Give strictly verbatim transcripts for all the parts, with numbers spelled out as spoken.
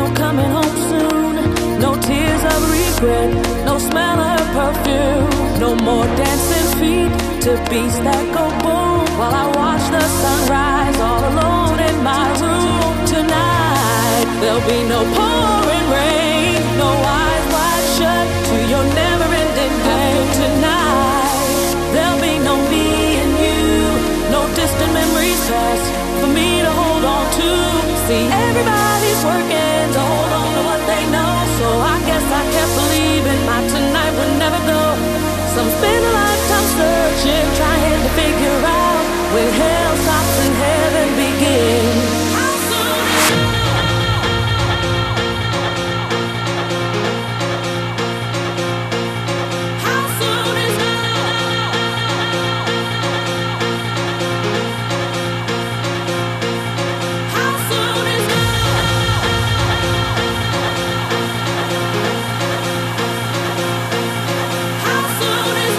coming home soon. No tears of regret, no smell of her perfume. No more dancing feet to beats that go boom. While I watch the sunrise all alone in my room. Tonight there'll be no pouring rain, no eyes wide shut to your never-ending game. Tonight there'll be no me and you, no distant memories past for me to hold on to. See, everybody's working to hold on to what they know, so I guess I kept believing my tonight would never go. Some spend a lifetime searching, trying to figure out when hell stops and heaven begins. How soon is love? How soon is love? How soon is How soon is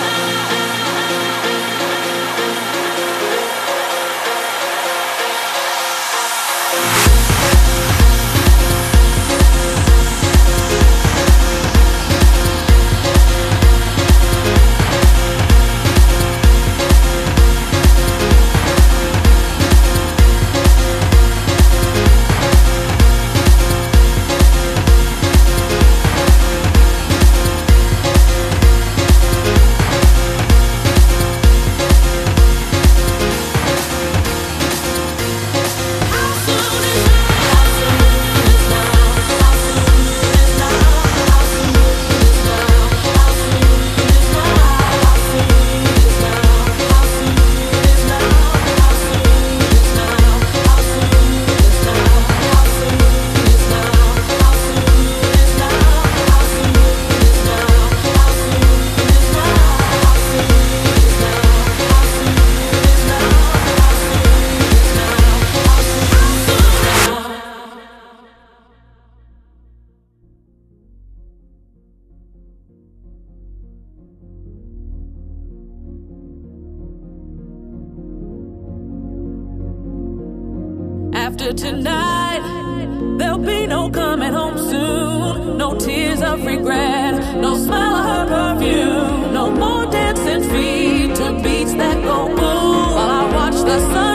After tonight, there'll be no coming home soon. No tears of regret, no smell of her perfume. No more dancing feet to beats that go boom. While I watch the sun